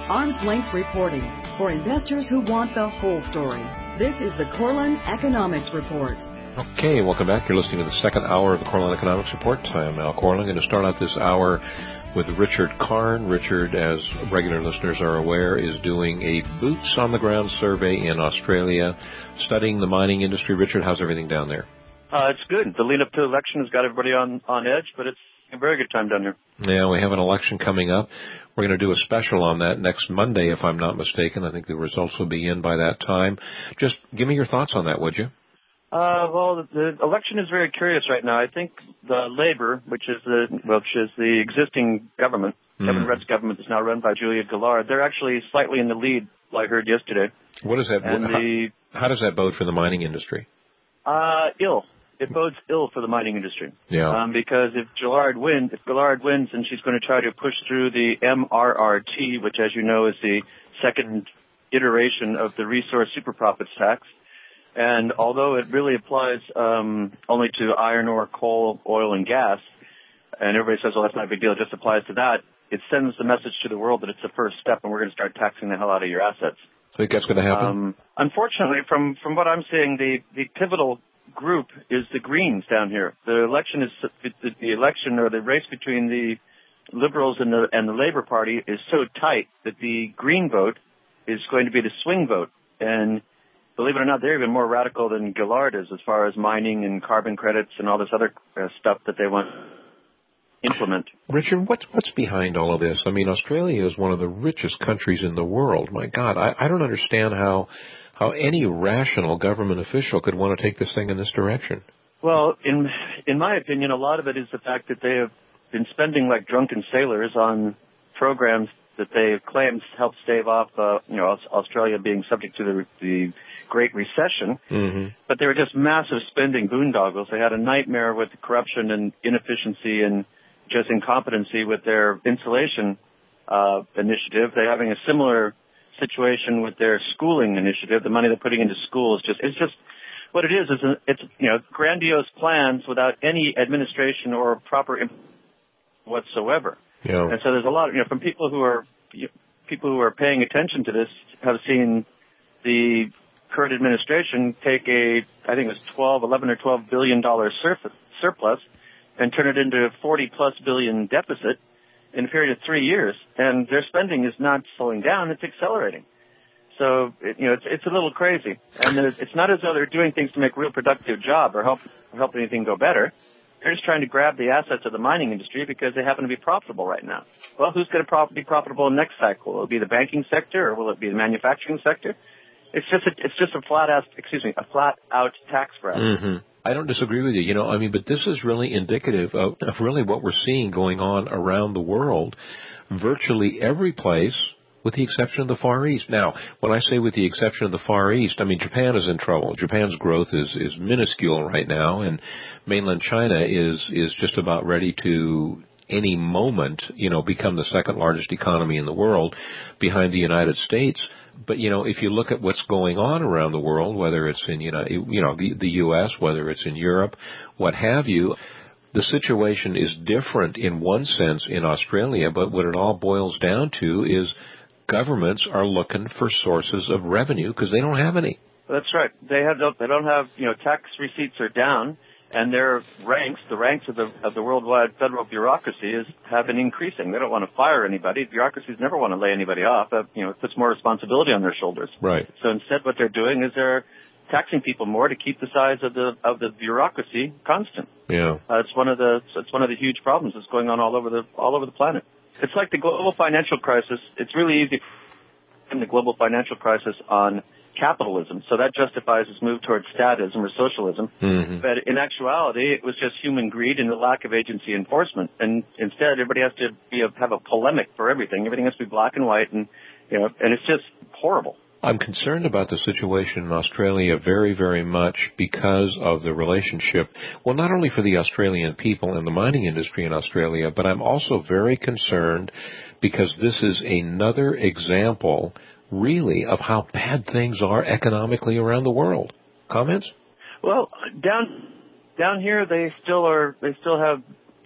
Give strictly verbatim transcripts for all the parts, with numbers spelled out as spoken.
arm's length reporting for investors who want the whole story. This is the Korelin Economics Report. Okay, welcome back. You're listening to the second hour of the Korelin Economics Report. I'm Al Korelin. I'm going to start out this hour with Richard Karn. Richard, as regular listeners are aware, is doing a boots-on-the-ground survey in Australia, studying the mining industry. Richard, how's everything down there? Uh, it's good. The lead-up to the election has got everybody on, on edge, but it's a very good time down here. Yeah, we have an election coming up. We're going to do a special on that next Monday, if I'm not mistaken. I think the results will be in by that time. Just give me your thoughts on that, would you? Uh, well, the, the election is very curious right now. I think the Labour, which is the which is the existing government, mm. Kevin Rudd's government, is now run by Julia Gillard. They're actually slightly in the lead, I heard yesterday. What is that? And how, the, how does that bode for the mining industry? Uh, ill. It bodes ill for the mining industry. Yeah. Um, because if Gillard wins, if Gillard wins, then she's going to try to push through the M R R T, which, as you know, is the second iteration of the resource super profits tax. And although it really applies um, only to iron ore, coal, oil, and gas, and everybody says, well, that's not a big deal, it just applies to that, it sends the message to the world that it's the first step and we're going to start taxing the hell out of your assets. Think that's going to happen? Um, unfortunately, from, from what I'm seeing, the, the pivotal group is the Greens down here. The election is the, the election or the race between the Liberals and the and the Labour Party is so tight that the Green vote is going to be the swing vote. And believe it or not, they're even more radical than Gillard is as far as mining and carbon credits and all this other uh, stuff that they want to implement. Richard, what's what's behind all of this? I mean, Australia is one of the richest countries in the world. My God, I, I don't understand how how any rational government official could want to take this thing in this direction. Well, in in my opinion, a lot of it is the fact that they have been spending like drunken sailors on programs that they claim help stave off, uh, you know, Australia being subject to the, the Great Recession. Mm-hmm. But they were just massive spending boondoggles. They had a nightmare with corruption and inefficiency and just incompetency with their insulation uh, initiative. They're having a similar situation with their schooling initiative. The money they're putting into schools just it's just what it is is a, it's you know grandiose plans without any administration or proper imp- whatsoever. Yeah. And so there's a lot of, you know from people who are people who are paying attention to this have seen the current administration take a I think it was twelve, eleven or twelve billion dollar surf- surplus and turn it into a forty plus billion deficit in a period of three years, and their spending is not slowing down; it's accelerating. So, it, you know, it's it's a little crazy, and it's not as though they're doing things to make a real productive job or help or help anything go better. They're just trying to grab the assets of the mining industry because they happen to be profitable right now. Well, who's going to prof- be profitable in the next cycle? Will it be the banking sector, or will it be the manufacturing sector? It's just a, it's just a flat out excuse me a flat out tax grab. Mm-hmm. I don't disagree with you. You know, I mean, but this is really indicative of, of really what we're seeing going on around the world. Virtually every place, with the exception of the Far East. Now, when I say with the exception of the Far East, I mean Japan is in trouble. Japan's growth is, is minuscule right now, and mainland China is is just about ready to any moment, you know, become the second largest economy in the world behind the United States. But, you know, if you look at what's going on around the world, whether it's in, you know, you know the, the U S, whether it's in Europe, what have you, the situation is different in one sense in Australia, but what it all boils down to is governments are looking for sources of revenue because they don't have any. That's right. They have they don't have, you know, tax receipts are down, and their ranks, the ranks of the of the worldwide federal bureaucracy, is have been increasing. They don't want to fire anybody. Bureaucracies never want to lay anybody off. Uh, you know, it puts more responsibility on their shoulders. Right. So instead, what they're doing is they're taxing people more to keep the size of the of the bureaucracy constant. Yeah. Uh, it's one of the it's one of the huge problems that's going on all over the all over the planet. It's like the global financial crisis. It's really easy in the global financial crisis on capitalism. So that justifies its move towards statism or socialism. Mm-hmm. But in actuality, it was just human greed and the lack of agency enforcement. And instead, everybody has to be a, have a polemic for everything. Everything has to be black and white, and you know, and it's just horrible. I'm concerned about the situation in Australia very, very much because of the relationship, well, not only for the Australian people and the mining industry in Australia, but I'm also very concerned because this is another example, really, of how bad things are economically around the world. Comments? Well, down down here, they still are. They still have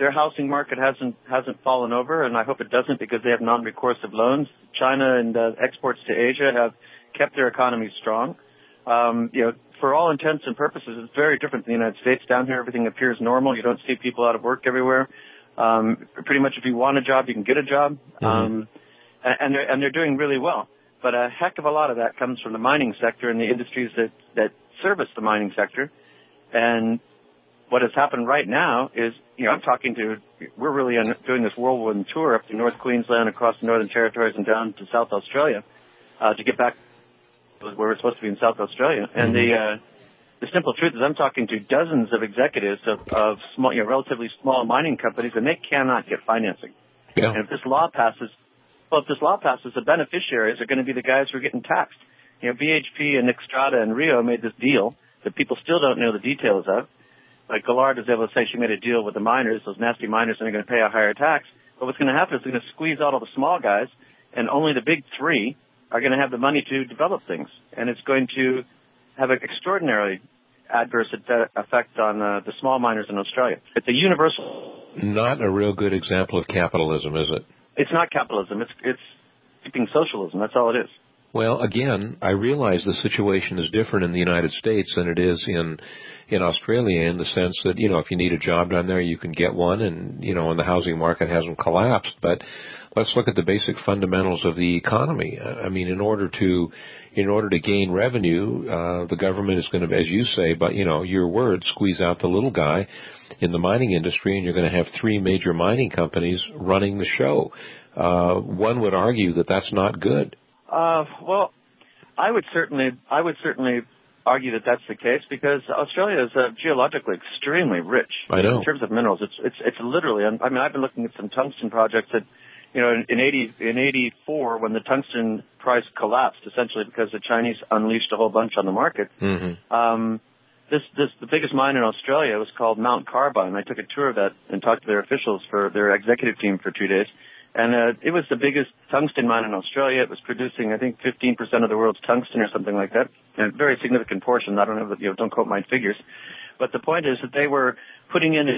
their housing market hasn't hasn't fallen over, and I hope it doesn't because they have non-recoursive loans. China and uh, exports to Asia have kept their economy strong. Um, you know, for all intents and purposes, it's very different in the United States. Down here, everything appears normal. You don't see people out of work everywhere. Um, pretty much, if you want a job, you can get a job, mm-hmm. um, and they're, and they're doing really well. But a heck of a lot of that comes from the mining sector and the industries that that service the mining sector. And what has happened right now is, you know, I'm talking to, we're really on, doing this whirlwind tour up to North Queensland, across the Northern Territories, and down to South Australia uh, to get back where we're supposed to be in South Australia. And the uh, the simple truth is I'm talking to dozens of executives of, of small, you know, relatively small mining companies, and they cannot get financing. Yeah. And if this law passes, well, if this law passes, the beneficiaries are going to be the guys who are getting taxed. You know, B H P and Xstrata and Rio made this deal that people still don't know the details of. Like Gallard was able to say she made a deal with the miners, those nasty miners, and they're going to pay a higher tax. But what's going to happen is they're going to squeeze out all the small guys, and only the big three are going to have the money to develop things. And it's going to have an extraordinarily adverse effect on uh, the small miners in Australia. It's a universal... Not a real good example of capitalism, is it? It's not capitalism. It's it's keeping socialism. That's all it is. Well, again, I realize the situation is different in the United States than it is in in Australia, in the sense that, you know, if you need a job down there, you can get one, and, you know, and the housing market hasn't collapsed. But let's look at the basic fundamentals of the economy. I mean, in order to in order to gain revenue, uh, the government is going to, as you say, but, you know, your words, squeeze out the little guy in the mining industry, and you're going to have three major mining companies running the show. Uh, one would argue that that's not good. Uh, well, I would certainly, I would certainly argue that that's the case because Australia is uh, geologically extremely rich. I know. In terms of minerals. It's it's it's literally. I mean, I've been looking at some tungsten projects that, you know, in, in eighty in eighty-four when the tungsten price collapsed, essentially because the Chinese unleashed a whole bunch on the market. Mm-hmm. Um, this this the biggest mine in Australia was called Mount Carbine. I took a tour of that and talked to their officials for their executive team for two days. And uh, it was the biggest tungsten mine in Australia. It was producing, I think, fifteen percent of the world's tungsten or something like that. And a very significant portion. I don't know, you know, don't quote my figures. But the point is that they were putting in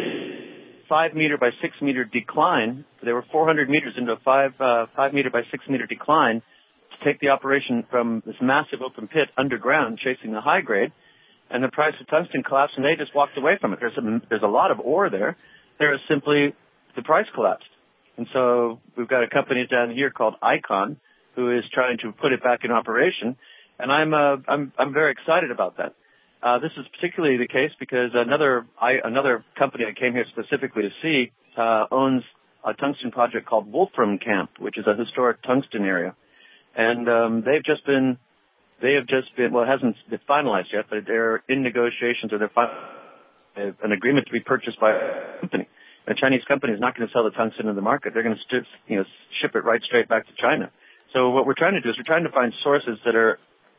a five meter by six meter decline. They were four hundred meters into a five uh, five meter by six meter decline to take the operation from this massive open pit underground, chasing the high grade. And the price of tungsten collapsed, and they just walked away from it. There's a, there's a lot of ore there. There is simply the price collapsed. And so we've got a company down here called Icon who is trying to put it back in operation, and I'm uh, I'm I'm very excited about that. Uh, this is particularly the case because another I, another company I came here specifically to see uh, owns a tungsten project called Wolfram Camp, which is a historic tungsten area, and um, they've just been they have just been well, it hasn't been finalized yet, but they're in negotiations or they're fin- an agreement to be purchased by a company. A Chinese company is not going to sell the tungsten in the market. They're going to st- you know, ship it right straight back to China. So what we're trying to do is we're trying to find sources that are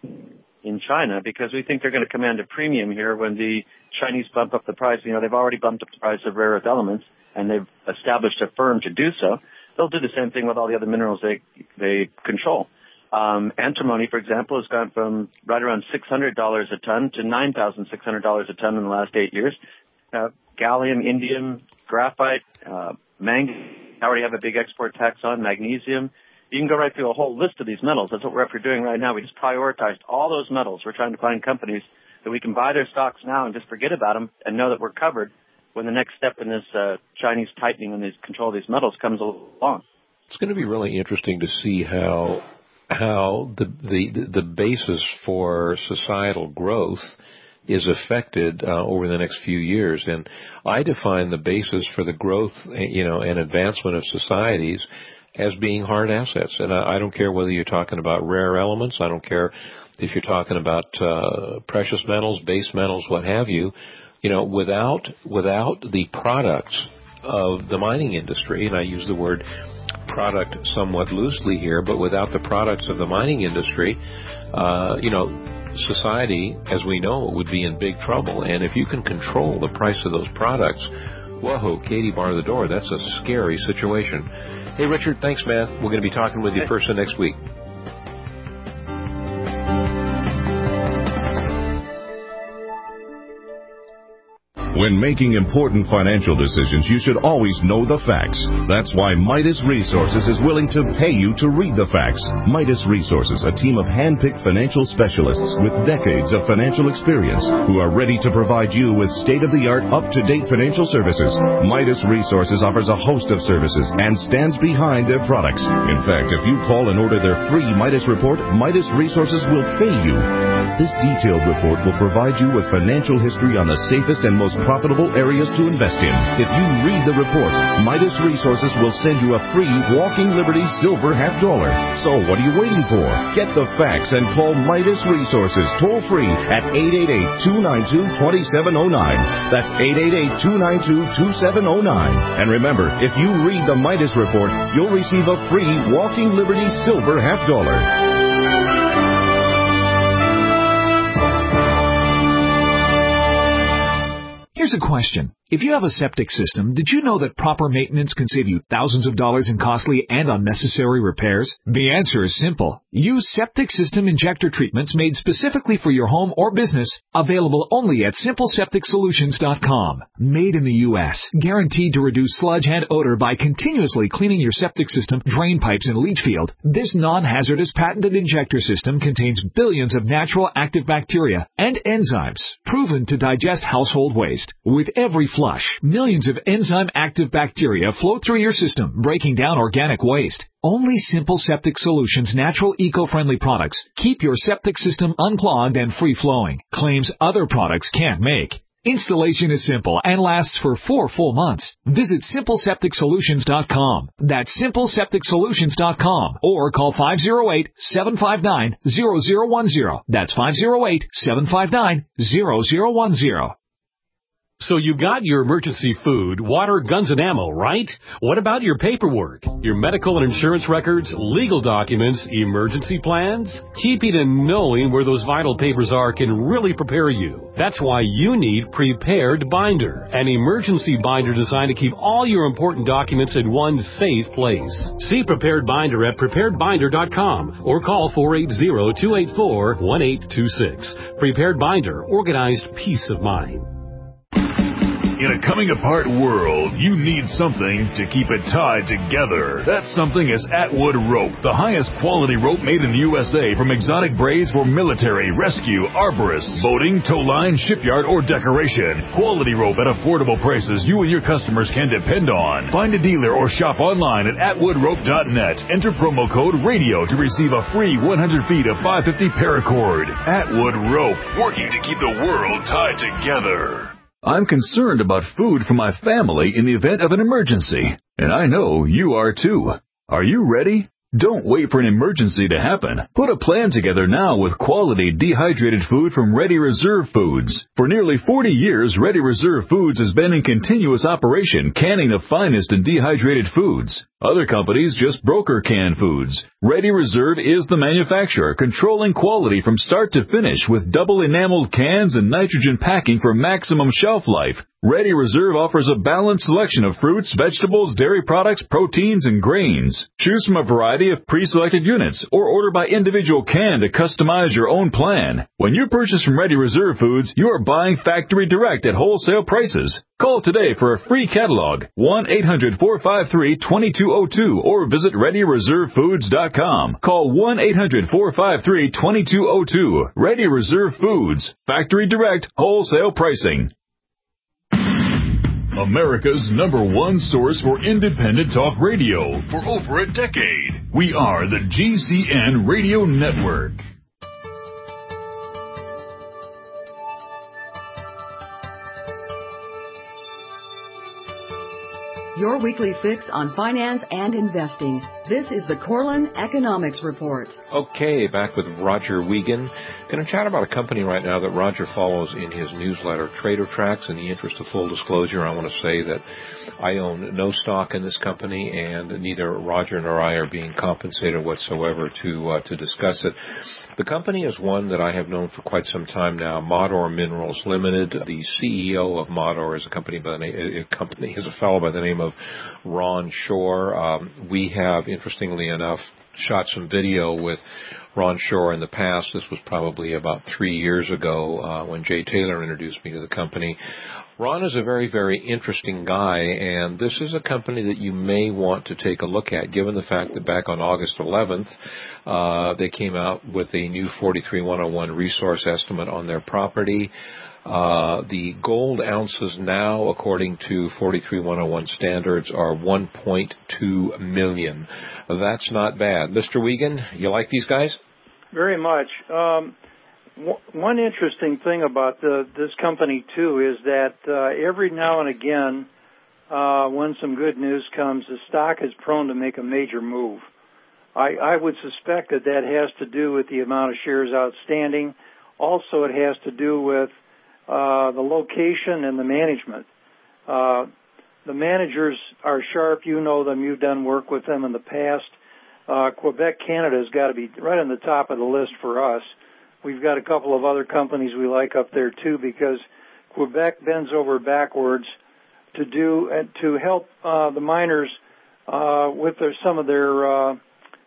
in China because we think they're going to command a premium here when the Chinese bump up the price. You know, they've already bumped up the price of rare earth elements, and they've established a firm to do so. They'll do the same thing with all the other minerals they they control. Um, antimony, for example, has gone from right around six hundred dollars a ton to nine thousand six hundred dollars a ton in the last eight years. Uh, gallium, indium, graphite, uh, manganese, I already have a big export tax on, magnesium. You can go right through a whole list of these metals. That's what we're up here doing right now. We just prioritized all those metals. We're trying to find companies that we can buy their stocks now and just forget about them and know that we're covered when the next step in this uh, Chinese tightening on these control of these metals comes along. It's going to be really interesting to see how how the the, the basis for societal growth is affected uh, over the next few years. And I define the basis for the growth, you know, and advancement of societies as being hard assets. And I, I don't care whether you're talking about rare elements. I don't care if you're talking about uh, precious metals, base metals, what have you. You know, without without the products of the mining industry, and I use the word product somewhat loosely here, but without the products of the mining industry, uh, you know, society, as we know, would be in big trouble. And if you can control the price of those products, whoa, Katie bar the door, that's a scary situation. Hey, Richard, thanks, man. We're going to be talking with you first of next week. When making important financial decisions, you should always know the facts. That's why Midas Resources is willing to pay you to read the facts. Midas Resources, a team of hand-picked financial specialists with decades of financial experience who are ready to provide you with state-of-the-art, up-to-date financial services. Midas Resources offers a host of services and stands behind their products. In fact, if you call and order their free Midas report, Midas Resources will pay you. This detailed report will provide you with financial history on the safest and most profitable areas to invest in. If you read the report, Midas Resources will send you a free Walking Liberty Silver half dollar. So what are you waiting for? Get the facts and call Midas Resources toll free at eight eight eight, two nine two, two seven zero nine. That's eight eight eight, two nine two, two seven zero nine. And remember, if you read the Midas report, you'll receive a free Walking Liberty Silver half dollar. Here's a question. If you have a septic system, did you know that proper maintenance can save you thousands of dollars in costly and unnecessary repairs? The answer is simple. Use septic system injector treatments made specifically for your home or business, available only at simple septic solutions dot com. Made in the U S, guaranteed to reduce sludge and odor by continuously cleaning your septic system, drain pipes, and leach field. This non-hazardous patented injector system contains billions of natural active bacteria and enzymes proven to digest household waste. With every flush, millions of enzyme-active bacteria flow through your system, breaking down organic waste. Only Simple Septic Solutions' natural eco-friendly products keep your septic system unclogged and free-flowing, claims other products can't make. Installation is simple and lasts for four full months. Visit simple septic solutions dot com. That's simple septic solutions dot com or call five oh eight, seven five nine, zero zero one zero. That's five oh eight, seven five nine, zero zero one zero. So you got your emergency food, water, guns, and ammo, right? What about your paperwork? Your medical and insurance records, legal documents, emergency plans? Keeping and knowing where those vital papers are can really prepare you. That's why you need Prepared Binder, an emergency binder designed to keep all your important documents in one safe place. See Prepared Binder at prepared binder dot com or call four eight zero, two eight four, one eight two six. Prepared Binder, organized peace of mind. In a coming-apart world, you need something to keep it tied together. That something is Atwood Rope, the highest quality rope made in the U S A, from exotic braids for military, rescue, arborists, boating, tow line, shipyard, or decoration. Quality rope at affordable prices you and your customers can depend on. Find a dealer or shop online at atwood rope dot net. Enter promo code RADIO to receive a free one hundred feet of five fifty paracord. Atwood Rope, working to keep the world tied together. I'm concerned about food for my family in the event of an emergency, and I know you are too. Are you ready? Don't wait for an emergency to happen. Put a plan together now with quality dehydrated food from Ready Reserve Foods. For nearly forty years, Ready Reserve Foods has been in continuous operation, canning the finest in dehydrated foods. Other companies just broker canned foods. Ready Reserve is the manufacturer, controlling quality from start to finish with double enameled cans and nitrogen packing for maximum shelf life. Ready Reserve offers a balanced selection of fruits, vegetables, dairy products, proteins, and grains. Choose from a variety of pre-selected units or order by individual can to customize your own plan. When you purchase from Ready Reserve Foods, you are buying factory direct at wholesale prices. Call today for a free catalog, one eight hundred, four five three, two two zero two, or visit ready reserve foods dot com. Call one eight hundred, four five three, two two zero two. Ready Reserve Foods. Factory direct, wholesale pricing. America's number one source for independent talk radio for over a decade. We are the G C N Radio Network. Your weekly fix on finance and investing. This is the Corlin Economics Report. Okay, back with Roger Wiegand. Going to chat about a company right now that Roger follows in his newsletter, Trader Tracks. In the interest of full disclosure, I want to say that I own no stock in this company, and neither Roger nor I are being compensated whatsoever to uh, to discuss it. The company is one that I have known for quite some time now, Modor Minerals Limited. The C E O of Modor is a company by the name, a company is a fellow by the name of Ron Shore. Um, we have, interestingly enough, shot some video with Ron Shore in the past. This was probably about three years ago uh, when Jay Taylor introduced me to the company. Ron is a very, very interesting guy, and this is a company that you may want to take a look at, given the fact that back on August eleventh, uh, they came out with a new forty-three one oh one resource estimate on their property. Uh, the gold ounces now, according to forty-three one oh one standards, are one point two million. That's not bad. Mister Wiegand, you like these guys? Very much. Um, One interesting thing about the, this company, too, is that uh, every now and again, uh, when some good news comes, the stock is prone to make a major move. I, I would suspect that that has to do with the amount of shares outstanding. Also, it has to do with uh, the location and the management. Uh, the managers are sharp. You know them. You've done work with them in the past. Uh, Quebec, Canada has got to be right on the top of the list for us. We've got a couple of other companies we like up there, too, because Quebec bends over backwards to do and to help uh, the miners uh, with their, some of their uh,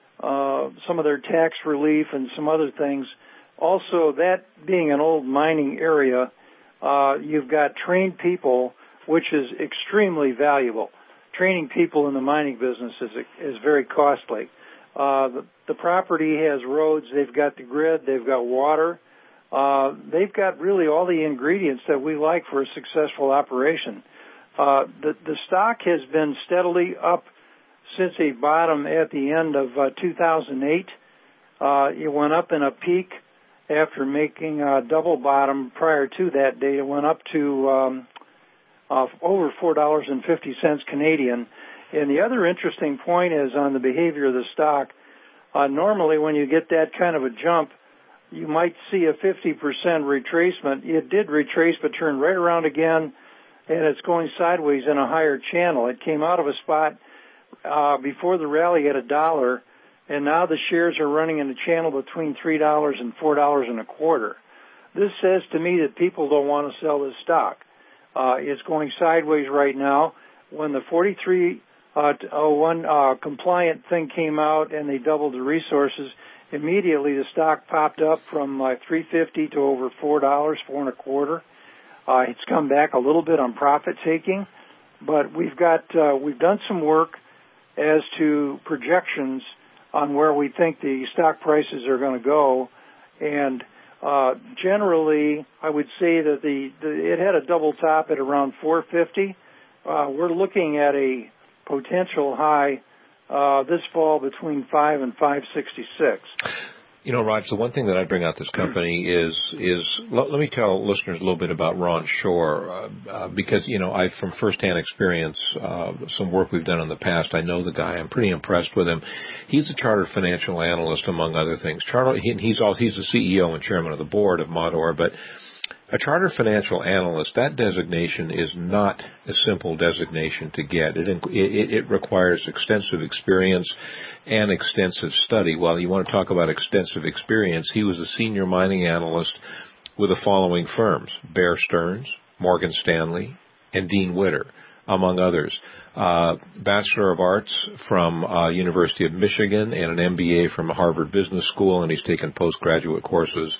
uh, some of their tax relief and some other things. Also, that being an old mining area, uh, you've got trained people, which is extremely valuable. Training people in the mining business is is very costly. Uh, the, the property has roads, they've got the grid, they've got water, uh, they've got really all the ingredients that we like for a successful operation. Uh, the, the stock has been steadily up since a bottom at the end of uh, two thousand eight. Uh, it went up in a peak after making a double bottom prior to that date. It went up to um, uh, over four dollars and fifty cents Canadian. And the other interesting point is on the behavior of the stock. Uh, normally, when you get that kind of a jump, you might see a fifty percent retracement. It did retrace, but turned right around again, and it's going sideways in a higher channel. It came out of a spot uh, before the rally at a dollar, and now the shares are running in a channel between three dollars and four dollars and a quarter. This says to me that people don't want to sell this stock. Uh, it's going sideways right now. When the forty-three oh one uh, compliant thing came out and they doubled the resources, immediately the stock popped up from uh, three fifty to over four dollars, four and a quarter. Uh, it's come back a little bit on profit taking, but we've got uh, we've done some work as to projections on where we think the stock prices are going to go, and uh, generally, I would say that the, the it had a double top at around four fifty. Uh, we're looking at a potential high uh, this fall between five and five sixty-six. You know, Raj, the one thing that I bring out this company is is let, let me tell listeners a little bit about Ron Shore uh, uh, because you know I from firsthand experience uh, some work we've done in the past. I know the guy. I'm pretty impressed with him. He's a chartered financial analyst, among other things. Chartered, he, he's all he's the C E O and chairman of the board of Modor, but a chartered financial analyst, that designation is not a simple designation to get. It, it, it requires extensive experience and extensive study. While you want to talk about extensive experience, he was a senior mining analyst with the following firms: Bear Stearns, Morgan Stanley, and Dean Witter, among others. Uh, Bachelor of Arts from uh, University of Michigan and an M B A from Harvard Business School, and he's taken postgraduate courses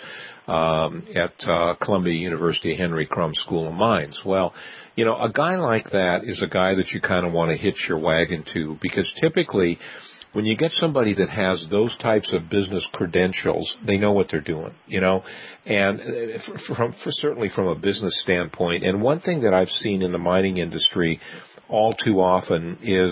um, at uh, Columbia University Henry Crum School of Mines. Well, you know, a guy like that is a guy that you kind of want to hitch your wagon to, because typically when you get somebody that has those types of business credentials, they know what they're doing, you know, and from, for, certainly from a business standpoint. And one thing that I've seen in the mining industry all too often is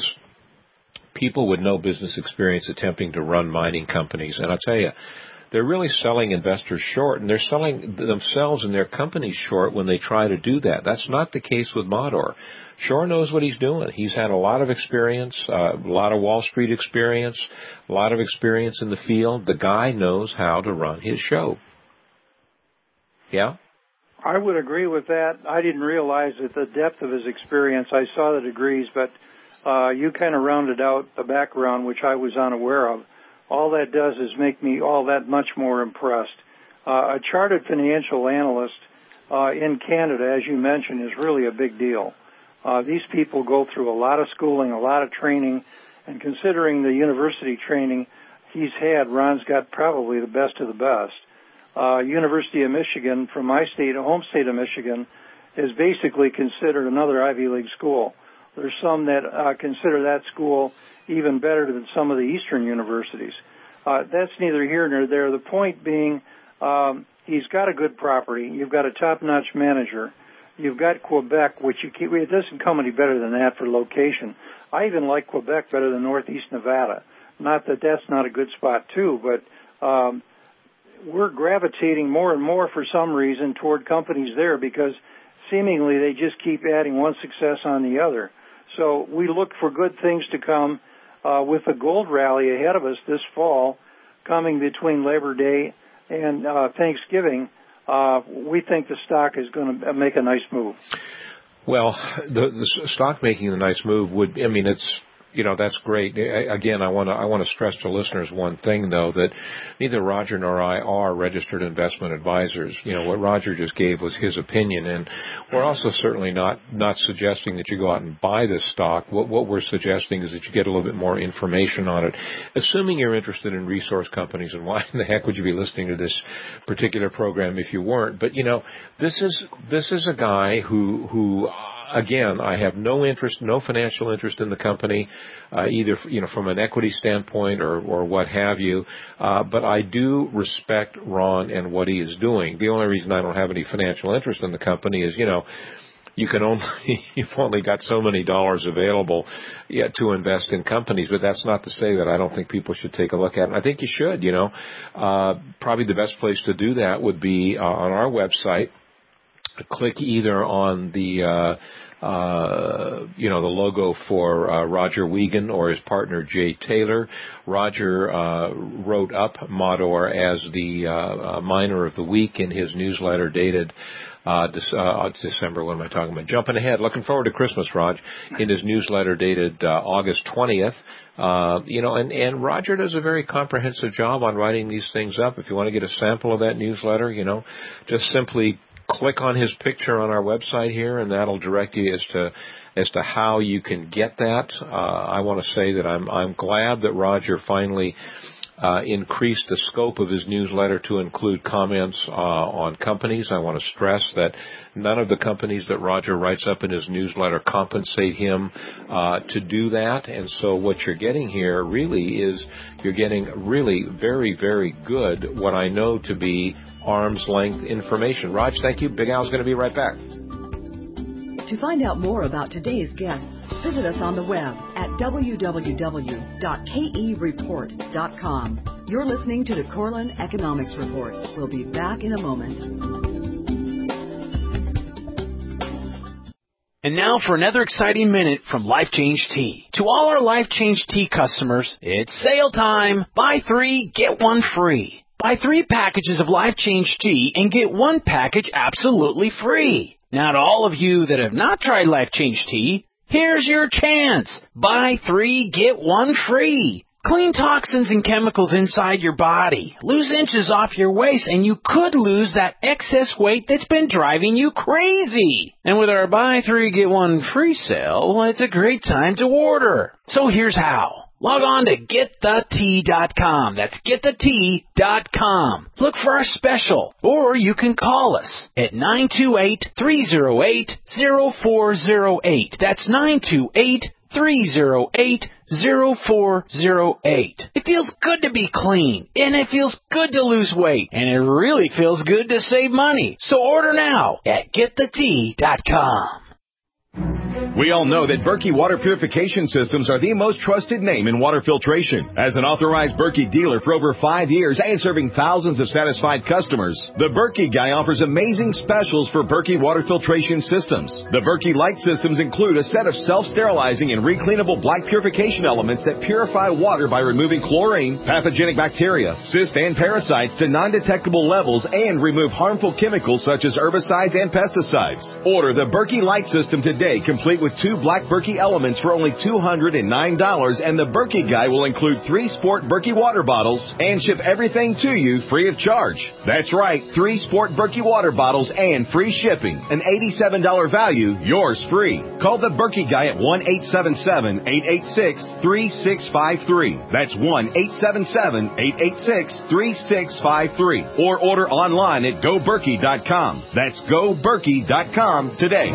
people with no business experience attempting to run mining companies. And I'll tell you, they're really selling investors short, and they're selling themselves and their companies short when they try to do that. That's not the case with Modor. Shore knows what he's doing. He's had a lot of experience, uh, a lot of Wall Street experience, a lot of experience in the field. The guy knows how to run his show. Yeah? I would agree with that. I didn't realize that the depth of his experience. I saw the degrees, but uh, you kind of rounded out the background, which I was unaware of. All that does is make me all that much more impressed. Uh, a chartered financial analyst uh, in Canada, as you mentioned, is really a big deal. Uh, these people go through a lot of schooling, a lot of training, and considering the university training he's had, Ron's got probably the best of the best. Uh, University of Michigan, from my state, home state of Michigan, is basically considered another Ivy League school. There's some that uh, consider that school even better than some of the Eastern universities. Uh, that's neither here nor there. The point being, um, he's got a good property. You've got a top-notch manager. You've got Quebec, which you keep, it doesn't come any better than that for location. I even like Quebec better than Northeast Nevada. Not that that's not a good spot, too, but um, we're gravitating more and more for some reason toward companies there because seemingly they just keep adding one success on the other. So we look for good things to come uh, with the gold rally ahead of us this fall, coming between Labor Day and uh, Thanksgiving. Uh, we think the stock is going to make a nice move. Well, the, the stock making a nice move would, I mean, it's, you know, that's great. Again, I want to I want to stress to listeners one thing, though, that neither Roger nor I are registered investment advisors. You know, what Roger just gave was his opinion, and we're also certainly not not suggesting that you go out and buy this stock. What what we're suggesting is that you get a little bit more information on it, assuming you're interested in resource companies. And why in the heck would you be listening to this particular program if you weren't? But you know, this is this is a guy who who. Again, I have no interest, no financial interest in the company, uh, either you know from an equity standpoint or, or what have you. Uh, but I do respect Ron and what he is doing. The only reason I don't have any financial interest in the company is, you know, you can only you've only got so many dollars available yet to invest in companies. But that's not to say that I don't think people should take a look at it. I think you should. You know, uh, probably the best place to do that would be uh, on our website. Click either on the, uh, uh, you know, the logo for uh, Roger Wiegand or his partner Jay Taylor. Roger uh, wrote up Modor as the uh, uh, miner of the week in his newsletter dated uh, De- uh, December. What am I talking about? Jumping ahead. Looking forward to Christmas, Raj. In his newsletter dated uh, August twentieth. Uh, you know, and, and Roger does a very comprehensive job on writing these things up. If you want to get a sample of that newsletter, you know, just simply click on his picture on our website here, and that'll direct you as to as to how you can get that. Uh, I want to say that I'm I'm glad that Roger finally uh, increased the scope of his newsletter to include comments uh, on companies. I want to stress that none of the companies that Roger writes up in his newsletter compensate him uh, to do that. And so what you're getting here really is you're getting really very, very good, what I know to be arm's length information. Raj, thank you. Big Al's going to be right back. To find out more about today's guests, visit us on the web at w w w dot k e report dot com. You're listening to the Corlin Economics Report. We'll be back in a moment. And now for another exciting minute from Life Change Tea. To all our Life Change Tea customers, it's sale time. Buy three, get one free. Buy three packages of Life Change Tea and get one package absolutely free. Now to all of you that have not tried Life Change Tea, here's your chance. Buy three, get one free. Clean toxins and chemicals inside your body. Lose inches off your waist, and you could lose that excess weight that's been driving you crazy. And with our buy three, get one free sale, well, it's a great time to order. So here's how. Log on to get the tea dot com. That's get the tea dot com. Look for our special, or you can call us at nine two eight, three oh eight, oh four oh eight. That's nine two eight, three oh eight, oh four oh eight. It feels good to be clean, and it feels good to lose weight, and it really feels good to save money. So order now at get the tea dot com. We all know that Berkey Water Purification Systems are the most trusted name in water filtration. As an authorized Berkey dealer for over five years and serving thousands of satisfied customers, the Berkey Guy offers amazing specials for Berkey Water Filtration Systems. The Berkey Light Systems include a set of self-sterilizing and recleanable black purification elements that purify water by removing chlorine, pathogenic bacteria, cysts, and parasites to non-detectable levels and remove harmful chemicals such as herbicides and pesticides. Order the Berkey Light System today, complete with with two black Berkey Elements for only two hundred nine dollars, and the Berkey Guy will include three Sport Berkey water bottles and ship everything to you free of charge. That's right, three Sport Berkey water bottles and free shipping. An eighty-seven dollars value, yours free. Call the Berkey Guy at one eight seven seven, eight eight six, three six five three. That's one eight seven seven, eight eight six, three six five three. Or order online at go berkey dot com. That's go berkey dot com today.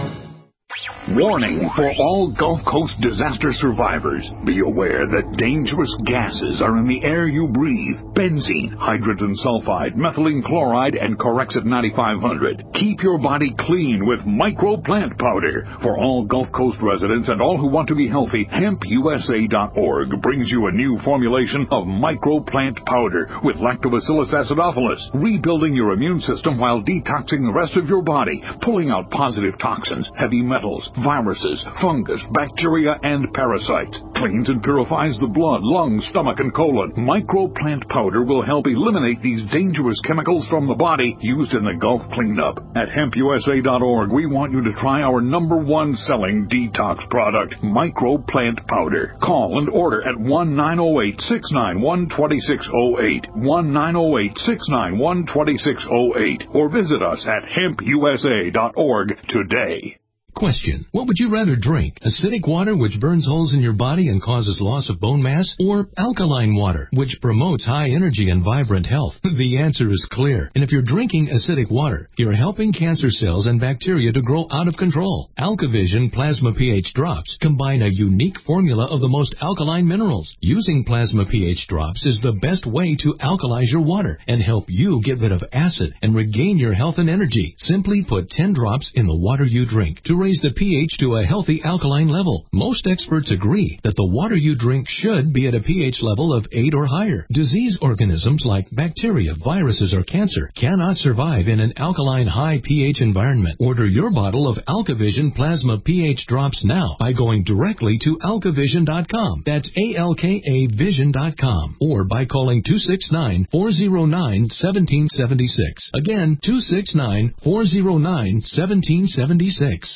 Warning for all Gulf Coast disaster survivors. Be aware that dangerous gases are in the air you breathe. Benzene, hydrogen sulfide, methylene chloride, and Corexit ninety-five hundred. Keep your body clean with Micro Plant Powder. For all Gulf Coast residents and all who want to be healthy, hemp U S A dot org brings you a new formulation of Micro Plant Powder with Lactobacillus acidophilus, rebuilding your immune system while detoxing the rest of your body, pulling out positive toxins, heavy metals, viruses, fungus, bacteria, and parasites. Cleans and purifies the blood, lungs, stomach, and colon. Micro Plant Powder will help eliminate these dangerous chemicals from the body used in the Gulf cleanup. At hemp U S A dot org, we want you to try our number one selling detox product, Micro Plant Powder. Call and order at one nine zero eight, six nine one, two six zero eight, one nine zero eight, six nine one, two six zero eight, or visit us at hemp U S A dot org today. Question. What would you rather drink? Acidic water, which burns holes in your body and causes loss of bone mass? Or alkaline water, which promotes high energy and vibrant health? The answer is clear. And if you're drinking acidic water, you're helping cancer cells and bacteria to grow out of control. AlkaVision Plasma pH Drops combine a unique formula of the most alkaline minerals. Using Plasma pH Drops is the best way to alkalize your water and help you get rid of acid and regain your health and energy. Simply put ten drops in the water you drink to raise the pH to a healthy alkaline level. Most experts agree that the water you drink should be at a pH level of eight or higher. Disease organisms like bacteria, viruses, or cancer cannot survive in an alkaline high pH environment. Order your bottle of AlkaVision Plasma pH Drops now by going directly to alka vision dot com. That's A L K A vision dot com. Or by calling two six nine, four zero nine, one seven seven six. Again, two six nine, four zero nine, one seven seven six.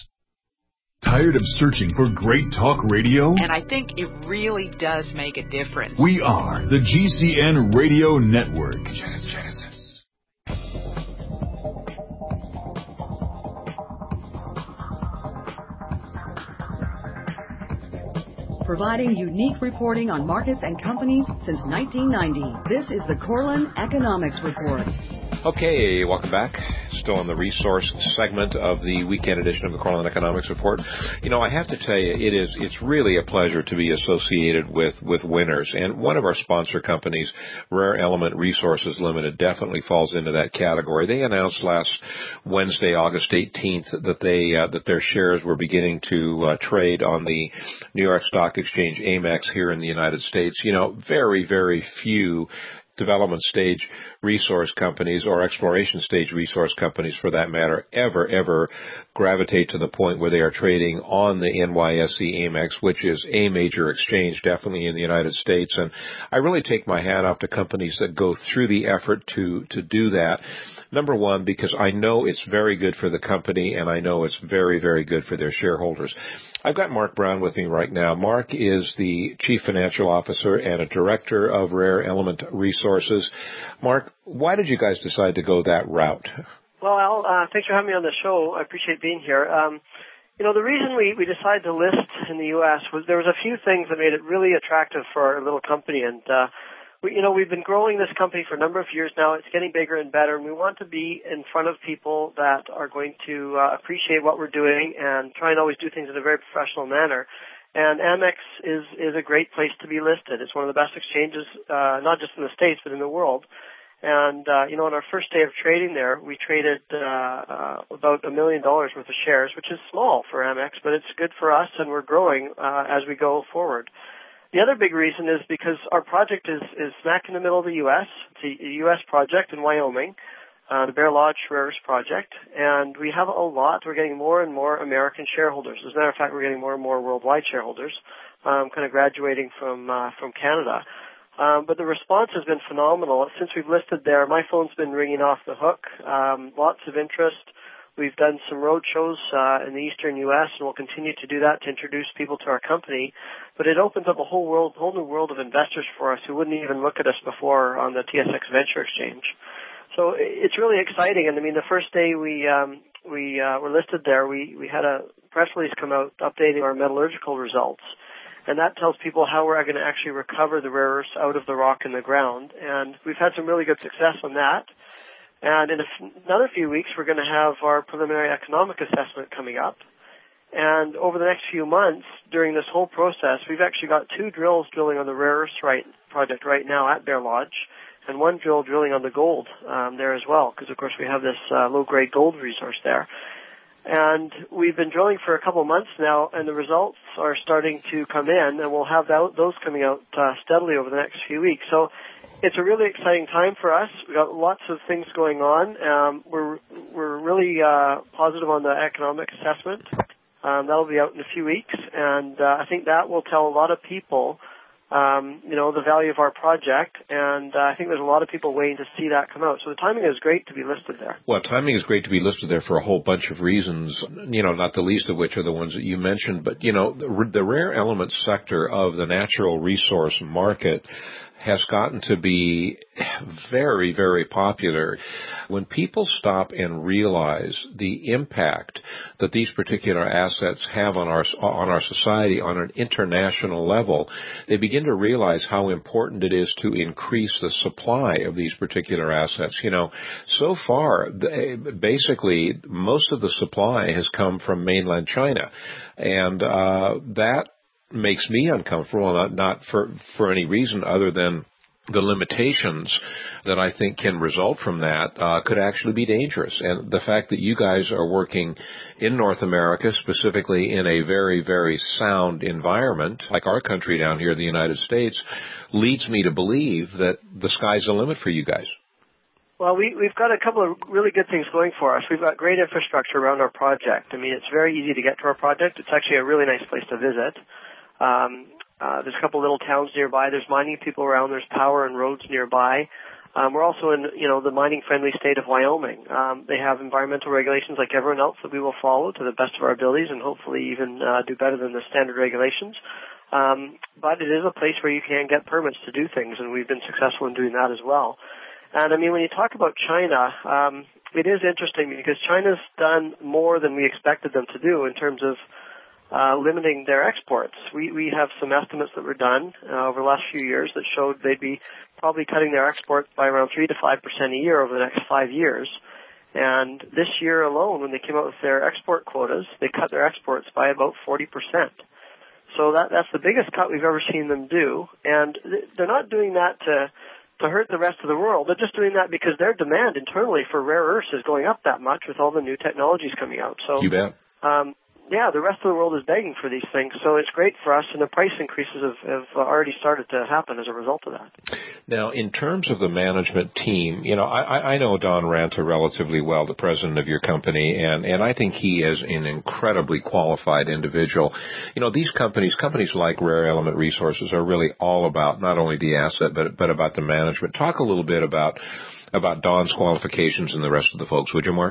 Tired of searching for great talk radio? And I think it really does make a difference. We are the G C N Radio Network. Providing unique reporting on markets and companies since nineteen ninety. This is the Corlin Economics Report. Okay, welcome back. Still in the resource segment of the weekend edition of the Corlin Economics Report. You know, I have to tell you, it is, it's really a pleasure to be associated with, with winners. And one of our sponsor companies, Rare Element Resources Limited, definitely falls into that category. They announced last Wednesday, August eighteenth, that they, uh, that their shares were beginning to uh, trade on the New York Stock Exchange, AMEX, here in the United States. You know, very, very few development stage resource companies or exploration stage resource companies, for that matter, ever, ever gravitate to the point where they are trading on the N Y S E AMEX, which is a major exchange, definitely in the United States. And I really take my hat off to companies that go through the effort to, to do that. Number one, because I know it's very good for the company, and I know it's very, very good for their shareholders. I've got Mark Brown with me right now. Mark is the Chief Financial Officer and a Director of Rare Element Resources. Mark, why did you guys decide to go that route? Well, Al, uh, thanks for having me on the show. I appreciate being here. Um, you know, the reason we, we decided to list in the U S was there was a few things that made it really attractive for our little company. And, uh, we, you know, we've been growing this company for a number of years now. It's getting bigger and better, and we want to be in front of people that are going to uh, appreciate what we're doing and try and always do things in a very professional manner. And Amex is, is a great place to be listed. It's one of the best exchanges, uh, not just in the States, but in the world. And, uh, you know, on our first day of trading there, we traded uh, uh, about a million dollars worth of shares, which is small for Amex, but it's good for us, and we're growing uh, as we go forward. The other big reason is because our project is, is smack in the middle of the U S. It's a U S project in Wyoming, uh, the Bear Lodge Rare Earths Project, and we have a lot. We're getting more and more American shareholders. As a matter of fact, we're getting more and more worldwide shareholders, um, kind of graduating from uh, from Canada. Um, but the response has been phenomenal. Since we've listed there, my phone's been ringing off the hook. Um, lots of interest. We've done some road shows uh, in the eastern U S, and we'll continue to do that to introduce people to our company. But it opens up a whole world, whole new world of investors for us who wouldn't even look at us before on the T S X Venture Exchange. So it's really exciting. And I mean, the first day we um, we uh, were listed there, we, we had a press release come out updating our metallurgical results. And that tells people how we're going to actually recover the rare earths out of the rock in the ground. And we've had some really good success on that. And in a f- another few weeks, we're going to have our preliminary economic assessment coming up. And over the next few months, during this whole process, we've actually got two drills drilling on the rare earths right project right now at Bear Lodge, and one drill drilling on the gold um, there as well, because, of course, we have this uh, low-grade gold resource there. And we've been drilling for a couple of months now, and the results are starting to come in, and we'll have that, those coming out uh, steadily over the next few weeks. So it's a really exciting time for us. We've got lots of things going on. Um, we're we're really uh, positive on the economic assessment. Um, that'll be out in a few weeks, and uh, I think that will tell a lot of people Um, you know, the value of our project, and uh, I think there's a lot of people waiting to see that come out. So the timing is great to be listed there. Well, timing is great to be listed there for a whole bunch of reasons, you know, not the least of which are the ones that you mentioned. But, you know, the, the rare elements sector of the natural resource market has gotten to be very, very popular. When people stop and realize the impact that these particular assets have on our on our society on an international level, they begin to realize how important it is to increase the supply of these particular assets. You know, so far, basically, most of the supply has come from mainland China, and uh, that makes me uncomfortable, not, not for, for any reason other than the limitations that I think can result from that uh, could actually be dangerous. And the fact that you guys are working in North America, specifically in a very, very sound environment, like our country down here in the United States, leads me to believe that the sky's the limit for you guys. Well, we, we've got a couple of really good things going for us. We've got great infrastructure around our project. I mean, it's very easy to get to our project. It's actually a really nice place to visit. Um, uh, there's a couple little towns nearby. There's mining people around. There's power and roads nearby. Um, we're also in, you know, the mining-friendly state of Wyoming. Um, they have environmental regulations like everyone else that we will follow to the best of our abilities and hopefully even uh, do better than the standard regulations. Um, but it is a place where you can get permits to do things, and we've been successful in doing that as well. And, I mean, when you talk about China, um, it is interesting because China's done more than we expected them to do in terms of Uh, limiting their exports. We we have some estimates that were done uh, over the last few years that showed they'd be probably cutting their exports by around three to five percent a year over the next five years. And this year alone, when they came out with their export quotas, they cut their exports by about forty percent. So that that's the biggest cut we've ever seen them do. And they're not doing that to to hurt the rest of the world. They're just doing that because their demand internally for rare earths is going up that much with all the new technologies coming out. So you bet. Um, Yeah, the rest of the world is begging for these things, so it's great for us, and the price increases have, have already started to happen as a result of that. Now, in terms of the management team, you know, I, I know Don Ranta relatively well, the president of your company, and, and I think he is an incredibly qualified individual. You know, these companies, companies like Rare Element Resources are really all about not only the asset, but, but about the management. Talk a little bit about, about Don's qualifications and the rest of the folks, would you, Mark?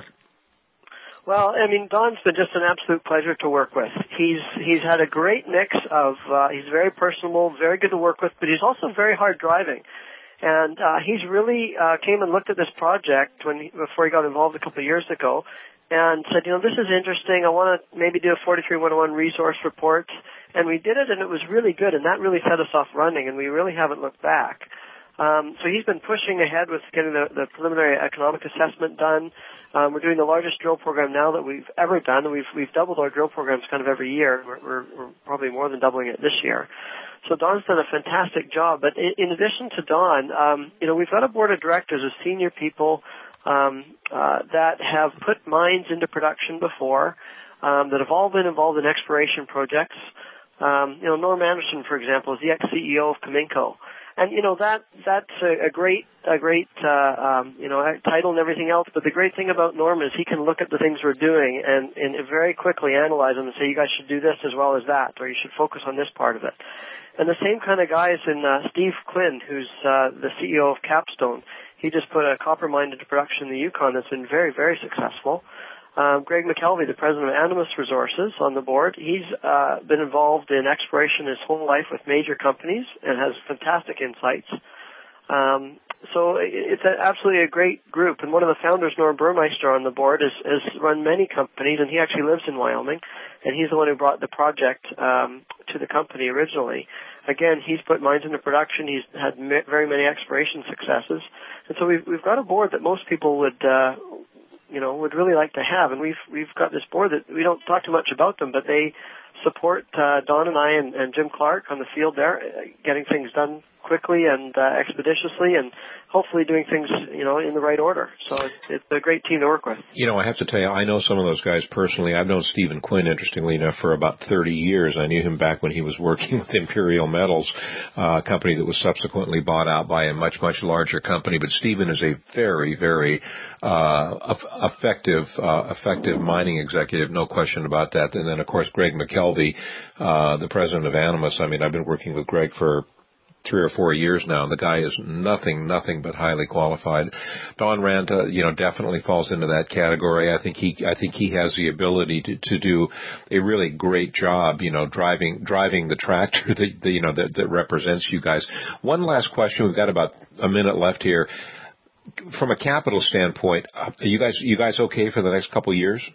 Well, I mean, Don's been just an absolute pleasure to work with. He's he's had a great mix of, uh, he's very personable, very good to work with, but he's also very hard driving. And uh, he's really uh, came and looked at this project when he, before he got involved a couple of years ago and said, you know, this is interesting. I want to maybe do a forty-three one oh one resource report. And we did it, and it was really good, and that really set us off running, and we really haven't looked back. Um, so he's been pushing ahead with getting the, the preliminary economic assessment done. Um, we're doing the largest drill program now that we've ever done. We've we've doubled our drill programs kind of every year. We're, we're, we're probably more than doubling it this year. So Don's done a fantastic job. But in, in addition to Don, um, you know, we've got a board of directors of senior people um, uh, that have put mines into production before, um, that have all been involved in exploration projects. Um, you know, Norm Anderson, for example, is the ex-C E O of Cominco. And, you know, that that's a, a great, a great uh, um, you know, title and everything else. But the great thing about Norm is he can look at the things we're doing and, and very quickly analyze them and say, you guys should do this as well as that, or you should focus on this part of it. And the same kind of guy is in uh, Steve Quinn, who's uh, the C E O of Capstone. He just put a copper mine into production in the Yukon that's been very, very successful. Um, Greg McKelvey, the president of Animus Resources, on the board. He's uh, been involved in exploration his whole life with major companies and has fantastic insights. Um, so it's a, absolutely a great group. And one of the founders, Norm Burmeister, on the board, has, has run many companies, and he actually lives in Wyoming. And he's the one who brought the project um, to the company originally. Again, he's put mines into production. He's had ma- very many exploration successes. And so we've, we've got a board that most people would, uh, you know, would really like to have. And we've we've got this board that we don't talk too much about them, but they support uh, Don and I and, and Jim Clark on the field there, uh, getting things done quickly and uh, expeditiously, and hopefully doing things, you know, in the right order. So it's, it's a great team to work with. You know, I have to tell you, I know some of those guys personally. I've known Stephen Quinn, interestingly enough, for about thirty years. I knew him back when he was working with Imperial Metals, uh, a company that was subsequently bought out by a much, much larger company. But Stephen is a very, very uh, effective, uh, effective mining executive, no question about that. And then, of course, Greg McKelvey, uh, the president of Animus. I mean, I've been working with Greg for three or four years now, and the guy is nothing, nothing but highly qualified. Don Ranta, you know, definitely falls into that category. I think he, I think he has the ability to, to do a really great job, you know, driving, driving the tractor that, that you know, that, that represents you guys. One last question. We've got about a minute left here. From a capital standpoint, are you guys, you guys okay for the next couple of years?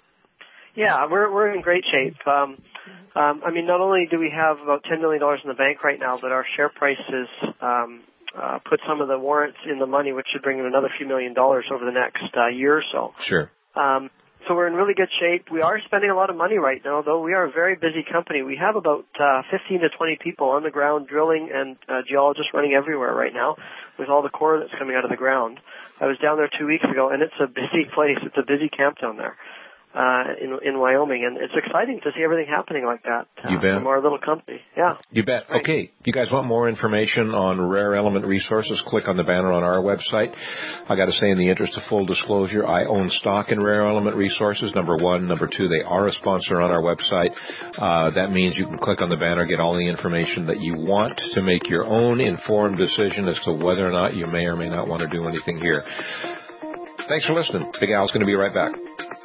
Yeah, we're we're in great shape. Um, um, I mean, not only do we have about ten million dollars in the bank right now, but our share prices um, uh, put some of the warrants in the money, which should bring in another few million dollars over the next uh, year or so. Sure. Um, so we're in really good shape. We are spending a lot of money right now, though. We are a very busy company. We have about uh, fifteen to twenty people on the ground drilling and uh, geologists running everywhere right now with all the core that's coming out of the ground. I was down there two weeks ago, and it's a busy place. It's a busy camp down there. Uh, in in Wyoming, and it's exciting to see everything happening like that uh, you bet. from our little company. Yeah. You bet. Right. Okay. If you guys want more information on Rare Element Resources, click on the banner on our website. I got to say, in the interest of full disclosure, I own stock in Rare Element Resources, number one. Number two, they are a sponsor on our website. Uh, that means you can click on the banner, get all the information that you want to make your own informed decision as to whether or not you may or may not want to do anything here. Thanks for listening. Big Al's going to be right back.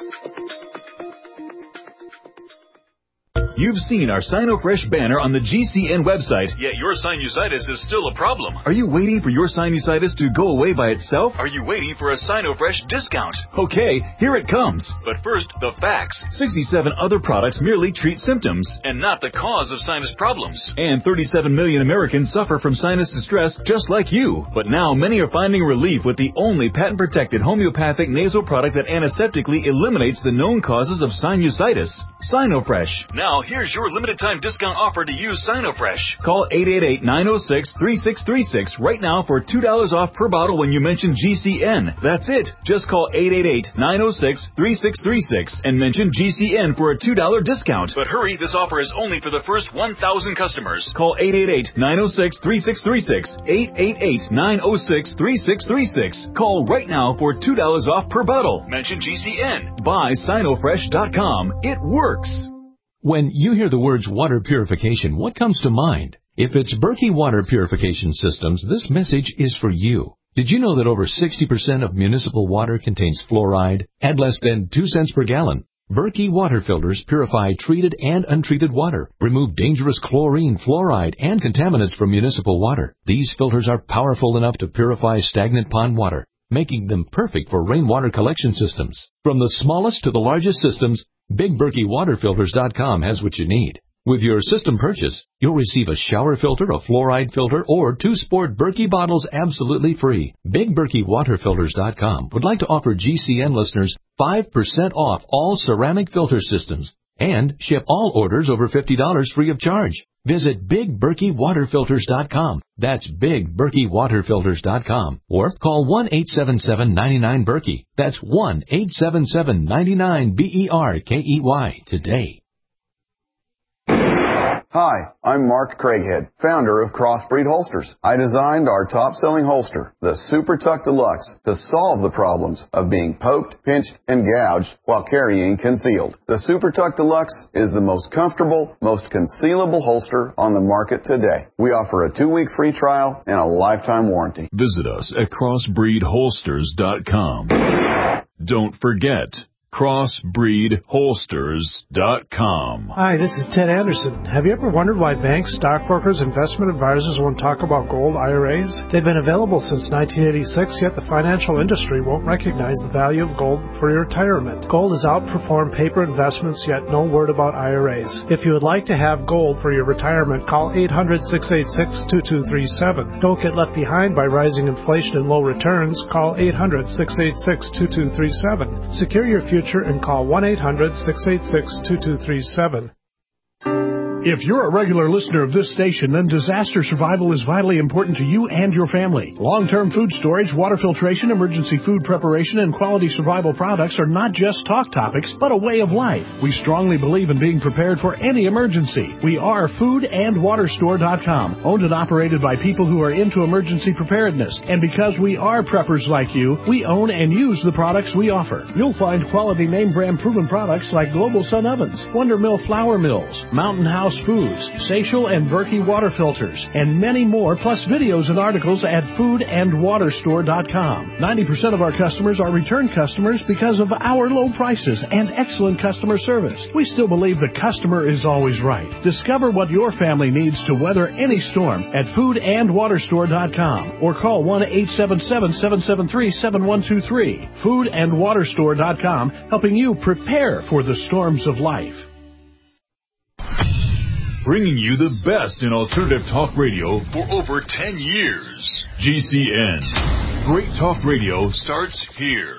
You've seen our SinoFresh banner on the G C N website. Yet your sinusitis is still a problem. Are you waiting for your sinusitis to go away by itself? Are you waiting for a SinoFresh discount? Okay, here it comes. But first, the facts. sixty-seven other products merely treat symptoms. And not the cause of sinus problems. And thirty-seven million Americans suffer from sinus distress just like you. But now many are finding relief with the only patent-protected homeopathic nasal product that antiseptically eliminates the known causes of sinusitis. SinoFresh. Now, here's your limited time discount offer to use SinoFresh. Call eight eight eight, nine oh six, three six three six right now for two dollars off per bottle when you mention G C N. That's it. Just call eight eight eight, nine oh six, three six three six and mention G C N for a two dollars discount. But hurry, this offer is only for the first one thousand customers. Call eight eight eight, nine oh six, three six three six, eight eight eight, nine oh six, three six three six. Call right now for two dollars off per bottle. Mention G C N. Buy Sinofresh dot com. It works. When you hear the words water purification, what comes to mind? If it's Berkey Water Purification Systems, this message is for you. Did you know that over sixty percent of municipal water contains fluoride at less than two cents per gallon? Berkey water filters purify treated and untreated water, remove dangerous chlorine, fluoride, and contaminants from municipal water. These filters are powerful enough to purify stagnant pond water, making them perfect for rainwater collection systems. From the smallest to the largest systems, Big Berkey Water Filters dot com has what you need. With your system purchase, you'll receive a shower filter, a fluoride filter, or two sport Berkey bottles absolutely free. Big Berkey Water Filters dot com would like to offer G C N listeners five percent off all ceramic filter systems and ship all orders over fifty dollars free of charge. Visit Big Berkey Water Filters dot com. That's Big Berkey Water Filters dot com. Or call one eight seven seven, nine nine, Berkey. That's one eight seven seven, nine nine, B E R K E Y today. Hi, I'm Mark Craighead, founder of Crossbreed Holsters. I designed our top-selling holster, the Super Tuck Deluxe, to solve the problems of being poked, pinched, and gouged while carrying concealed. The Super Tuck Deluxe is the most comfortable, most concealable holster on the market today. We offer a two-week free trial and a lifetime warranty. Visit us at crossbreed holsters dot com. Don't forget, crossbreed holsters dot com. Hi, this is Ted Anderson. Have you ever wondered why banks, stockbrokers, investment advisors won't talk about gold I R As? They've been available since nineteen eighty-six, yet the financial industry won't recognize the value of gold for your retirement. Gold has outperformed paper investments, yet no word about I R As. If you would like to have gold for your retirement, call eight hundred, six eight six, two two three seven. Don't get left behind by rising inflation and low returns. Call eight hundred, six eight six, two two three seven. Secure your future and call one eight hundred, six eight six, two two three seven. If you're a regular listener of this station, then disaster survival is vitally important to you and your family. Long-term food storage, water filtration, emergency food preparation, and quality survival products are not just talk topics, but a way of life. We strongly believe in being prepared for any emergency. We are food and water store dot com, owned and operated by people who are into emergency preparedness. And because we are preppers like you, we own and use the products we offer. You'll find quality name brand proven products like Global Sun Ovens, Wonder Mill Flour Mills, Mountain House Foods, Seychelles and Berkey water filters, and many more, plus videos and articles at food and water store dot com. ninety percent of our customers are return customers because of our low prices and excellent customer service. We still believe the customer is always right. Discover what your family needs to weather any storm at food and water store dot com or call one eight seven seven, seven seven three, seven one two three. food and water store dot com, helping you prepare for the storms of life. Bringing you the best in alternative talk radio for over ten years. G C N. Great talk radio starts here.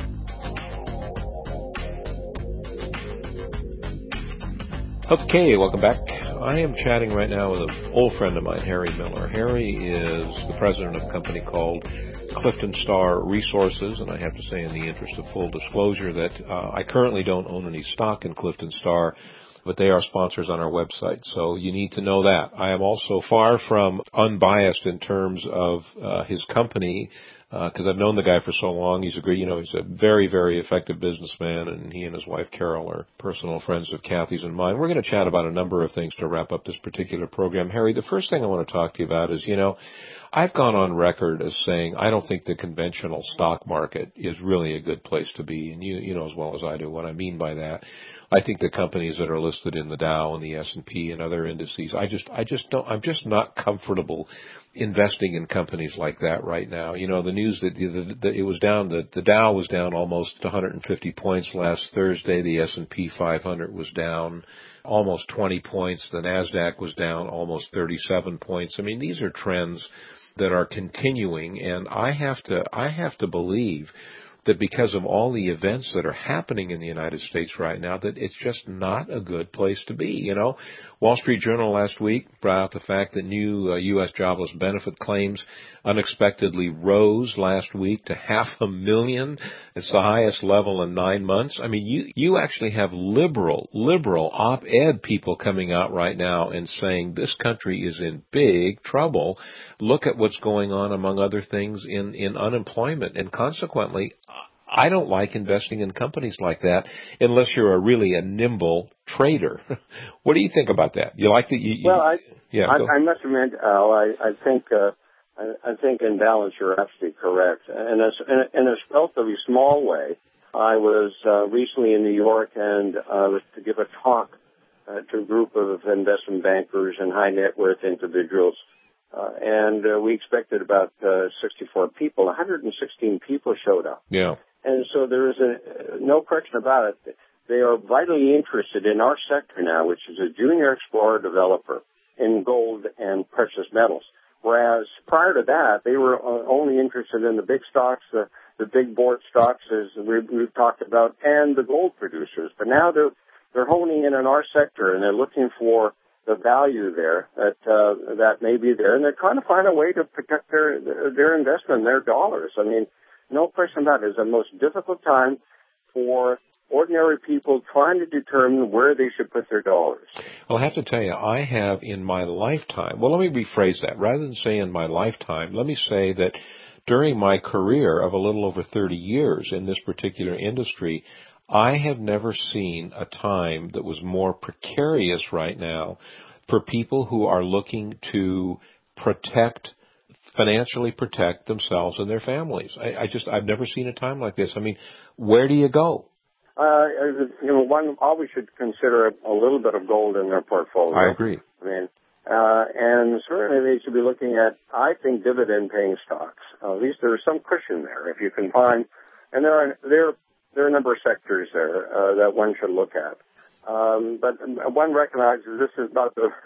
Okay, welcome back. I am chatting right now with an old friend of mine, Harry Miller. Harry is the president of a company called Clifton Star Resources, and I have to say, in the interest of full disclosure, that uh, I currently don't own any stock in Clifton Star, but they are sponsors on our website, so you need to know that. I am also far from unbiased in terms of uh, his company, because uh, I've known the guy for so long. He's a great, you know, he's a very, very effective businessman, and he and his wife Carol are personal friends of Kathy's and mine. We're going to chat about a number of things to wrap up this particular program. Harry, the first thing I want to talk to you about is, you know, I've gone on record as saying I don't think the conventional stock market is really a good place to be, and you, you know as well as I do what I mean by that. I think the companies that are listed in the Dow and the S and P and other indices, I just, I just don't, I'm just not comfortable investing in companies like that right now. You know, the news that the, the, the, it was down, the, the Dow was down almost one hundred fifty points last Thursday. The S and P five hundred was down almost twenty points. The NASDAQ was down almost thirty-seven points. I mean, these are trends that are continuing, and I have to, I have to believe that because of all the events that are happening in the United States right now, that it's just not a good place to be. You know, Wall Street Journal last week brought out the fact that new uh, U S jobless benefit claims unexpectedly rose last week to half a million. It's the highest level in nine months. I mean, you, you actually have liberal, liberal op-ed people coming out right now and saying this country is in big trouble. Look at what's going on, among other things, in, in unemployment. And consequently, I don't like investing in companies like that unless you're a really a nimble trader. What do you think about that? You like that? You, you, well, I, yeah, I, I must admit, Al, I, I think, uh, I, I think in balance you're absolutely correct. In a, in a, in a relatively small way, I was uh, recently in New York and uh, was to give a talk uh, to a group of investment bankers and high net worth individuals. Uh, and uh, we expected about uh, sixty-four people. one hundred sixteen people showed up. Yeah. And so there is a, no question about it. They are vitally interested in our sector now, which is a junior explorer developer in gold and precious metals. Whereas prior to that, they were only interested in the big stocks, the, the big board stocks, as we've, we've talked about, and the gold producers. But now they're, they're honing in on our sector, and they're looking for the value there that, uh, that may be there. And they're trying to find a way to protect their, their investment, their dollars. I mean, no question about it. It's the most difficult time for ordinary people trying to determine where they should put their dollars. Well, I have to tell you, I have in my lifetime, well, let me rephrase that. Rather than say in my lifetime, let me say that during my career of a little over thirty years in this particular industry, I have never seen a time that was more precarious right now for people who are looking to protect financially protect themselves and their families. I, I just, I've never seen a time like this. I mean, where do you go? uh, you know, one always should consider a, a little bit of gold in their portfolio. I agree. I mean, uh, and certainly they should be looking at, I think, dividend-paying stocks. Uh, at least there's some cushion there if you can find, and there are there there are a number of sectors there uh, that one should look at. Um, but one recognizes this is not the.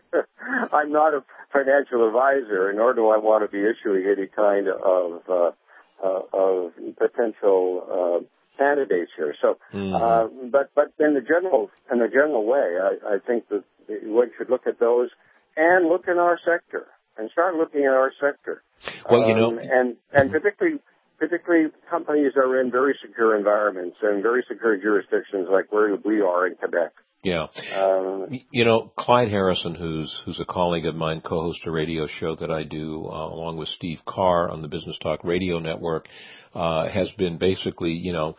I'm not a financial advisor, nor do I want to be issuing any kind of uh, uh, of potential uh, candidates here. So, mm. uh, but but in the general in the general way, I, I think that one should look at those and look in our sector and start looking at our sector. Well, you know, um, and and particularly. Particularly companies that are in very secure environments and very secure jurisdictions like where we are in Quebec. Yeah. Um, you know, Clyde Harrison, who's who's a colleague of mine, co-hosts a radio show that I do uh, along with Steve Carr on the Business Talk Radio Network, uh, has been basically, you know,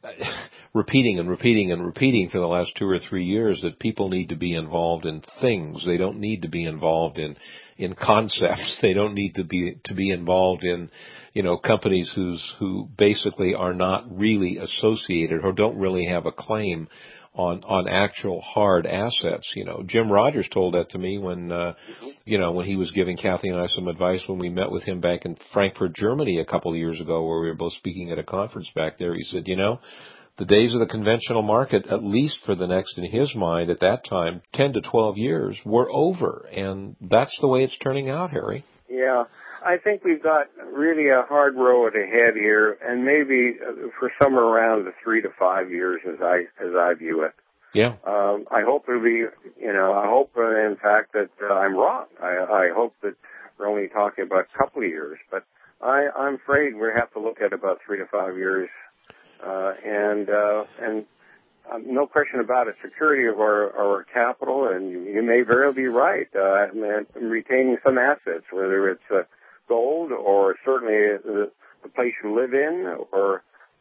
repeating and repeating and repeating for the last two or three years that people need to be involved in things. They don't need to be involved in in concepts. They don't need to be to be involved in, you know, companies who's who basically are not really associated or don't really have a claim on on actual hard assets. You know, Jim Rogers told that to me when uh, you know, when he was giving Kathy and I some advice when we met with him back in Frankfurt, Germany a couple of years ago, where we were both speaking at a conference back there. He said, you know, the days of the conventional market, at least for the next, in his mind at that time, ten to twelve years, were over. And that's the way it's turning out, Harry. Yeah. I think we've got really a hard road ahead here, and maybe for somewhere around the three to five years as I as I view it. Yeah. Um, I hope it'll be, you know, I hope, uh, in fact, that uh, I'm wrong. I, I hope that we're only talking about a couple of years, but I, I'm afraid we have to look at about three to five years. Uh, and, uh, and, um, no question about it, security of our, our capital, and you, you may very well be right, uh, and retaining some assets, whether it's, uh, gold or certainly the, the place you live in or,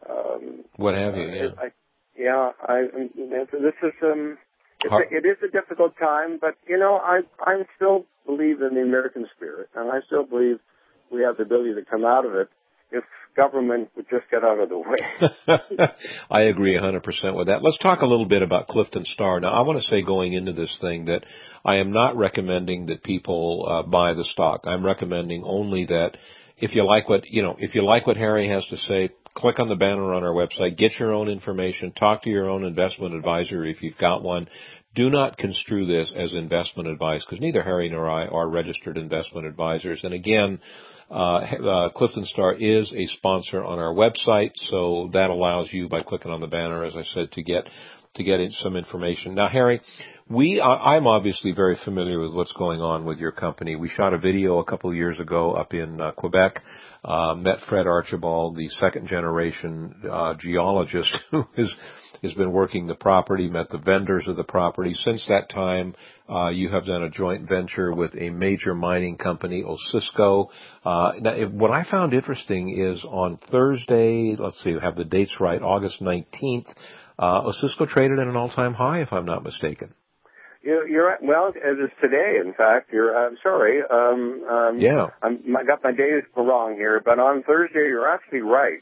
um, what have you, yeah. I, yeah, I, this is, um, it's a, it is a difficult time, but, you know, I, I still believe in the American spirit, and I still believe we have the ability to come out of it if government would just get out of the way. I agree one hundred percent with that. Let's talk a little bit about Clifton Star. Now, I want to say going into this thing that I am not recommending that people uh, buy the stock. I'm recommending only that if you like what, you know, if you like what Harry has to say, click on the banner on our website, get your own information, talk to your own investment advisor if you've got one. Do not construe this as investment advice, because neither Harry nor I are registered investment advisors. And again, uh, uh, Clifton Star is a sponsor on our website, so that allows you, by clicking on the banner, as I said, to get to get some information. Now, Harry, we uh, I'm obviously very familiar with what's going on with your company. We shot a video a couple of years ago up in uh, Quebec. Uh, met Fred Archibald, the second generation uh, geologist who is has been working the property, met the vendors of the property. Since that time, uh, you have done a joint venture with a major mining company, Osisko. Uh, now, what I found interesting is on Thursday, let's see, I have the dates right, August nineteenth, uh, Osisko traded at an all-time high, if I'm not mistaken. You're, you're right. Well, it is today, in fact. You're, I'm sorry. Um, um, yeah. I'm, I got my days wrong here, but on Thursday, you're absolutely right.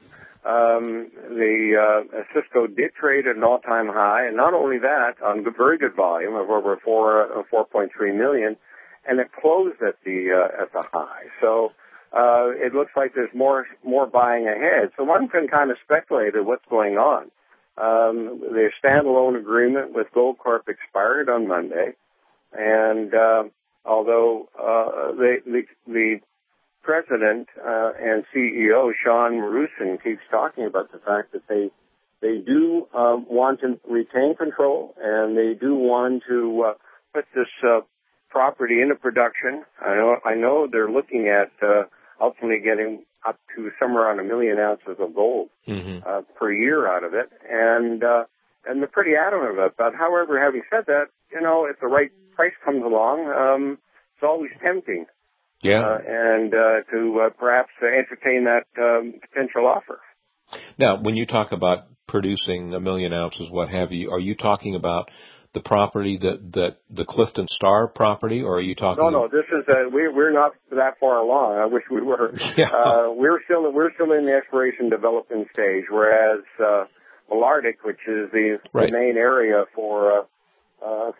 Um, the, uh, Cisco did trade at an all-time high, and not only that, on good, very good volume of over four, uh, four point three million, and it closed at the, uh, at the high. So, uh, it looks like there's more, more buying ahead. So one can kind of speculate at what's going on. Um, their standalone agreement with Goldcorp expired on Monday, and uh, although uh, the, the the president uh, and C E O Sean Marusin keeps talking about the fact that they they do uh, want to retain control and they do want to uh, put this uh, property into production. I know I know they're looking at uh, ultimately getting up to somewhere around a million ounces of gold mm-hmm. uh, per year out of it, and uh, and they're pretty adamant about that. However, having said that, you know, if the right price comes along, um, it's always tempting, yeah, uh, and uh, to uh, perhaps uh, entertain that um, potential offer. Now, when you talk about producing a million ounces, what have you, are you talking about the property that, that the Clifton Star property, or are you talking? No, no. This is uh, we we're not that far along. I wish we were. Yeah. Uh, we're still we're still in the exploration development stage, whereas uh, Malartic, which is the, right. the main area for uh, uh,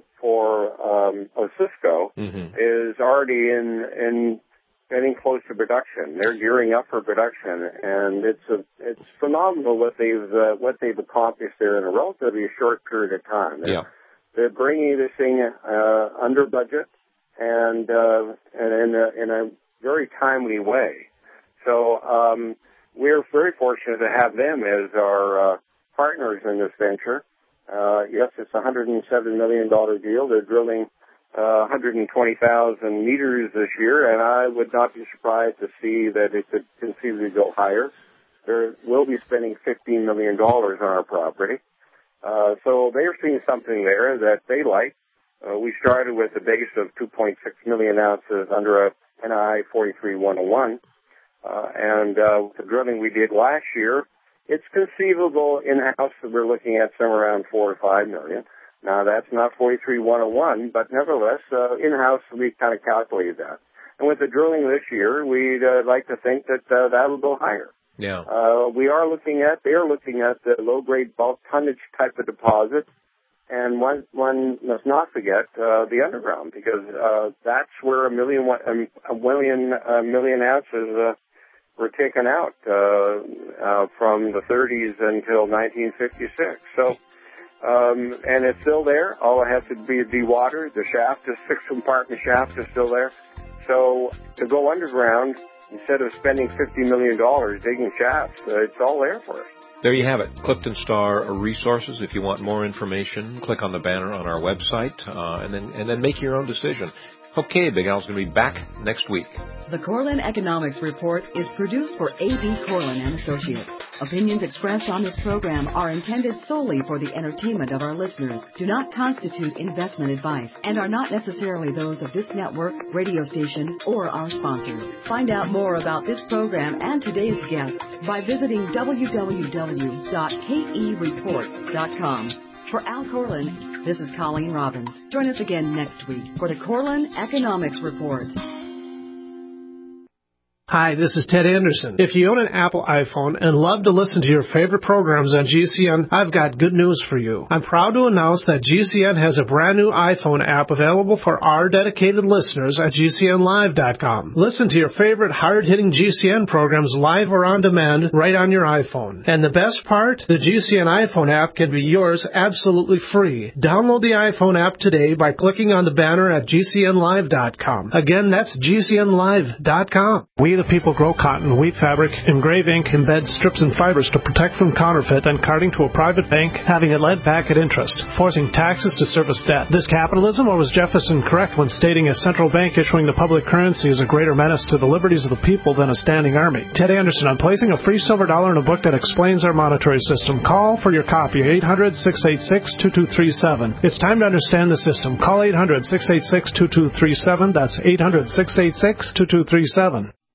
for um, Osisko, mm-hmm. is already in in getting close to production. They're gearing up for production, and it's a it's phenomenal what they've uh, what they've accomplished there in a relatively short period of time. They're, yeah. they're bringing this thing uh, under budget and uh, and in a, in a very timely way. So um, we're very fortunate to have them as our uh, partners in this venture. Uh, yes, it's a one hundred seven million dollars deal. They're drilling uh, one hundred twenty thousand meters this year, and I would not be surprised to see that it could conceivably go higher. They will be spending fifteen million dollars on our property. Uh, so they're seeing something there that they like. Uh, we started with a base of two point six million ounces under a N I forty-three one oh one. Uh, and uh, with the drilling we did last year, it's conceivable in-house that we're looking at somewhere around four or five million. Now, that's not forty-three one oh one, but nevertheless, uh, in-house we kind of calculated that. And with the drilling this year, we'd uh, like to think that uh, that'll go higher. Yeah. Uh, we are looking at, they are looking at the low-grade bulk tonnage type of deposit. And one, one must not forget uh, the underground, because uh, that's where a million, a million, a million ounces uh, were taken out uh, uh, from the thirties until nineteen fifty-six. So, um, and it's still there. All it has to be is dewatered. The shaft, the six-compartment shaft is still there. So to go underground, instead of spending fifty million dollars digging shafts, uh, it's all there for us. There you have it, Clifton Star Resources. If you want more information, click on the banner on our website, uh, and then and then make your own decision. Okay, Big Al's going to be back next week. The Corlin Economics Report is produced for A B. Corlin and Associates. Opinions expressed on this program are intended solely for the entertainment of our listeners, do not constitute investment advice, and are not necessarily those of this network, radio station, or our sponsors. Find out more about this program and today's guests by visiting w w w dot k e report dot com. For Al Corlin, this is Colleen Robbins. Join us again next week for the Corlin Economics Report. Hi, this is Ted Anderson. If you own an Apple iPhone and love to listen to your favorite programs on G C N, I've got good news for you. I'm proud to announce that G C N has a brand new iPhone app available for our dedicated listeners at G C N live dot com. Listen to your favorite hard-hitting G C N programs live or on demand right on your iPhone. And the best part? The G C N iPhone app can be yours absolutely free. Download the iPhone app today by clicking on the banner at G C N live dot com. Again, that's G C N live dot com. We the people grow cotton, weave fabric, engrave ink, embed strips and fibers to protect from counterfeit and carting to a private bank, having it lent back at interest, forcing taxes to service debt. This capitalism, or was Jefferson correct when stating a central bank issuing the public currency is a greater menace to the liberties of the people than a standing army? Ted Anderson, I'm placing a free silver dollar in a book that explains our monetary system. Call for your copy, eight hundred, six eight six, two two three seven. It's time to understand the system. Call eight hundred, six eight six, two two three seven. That's eight hundred, six eight six, two two three seven.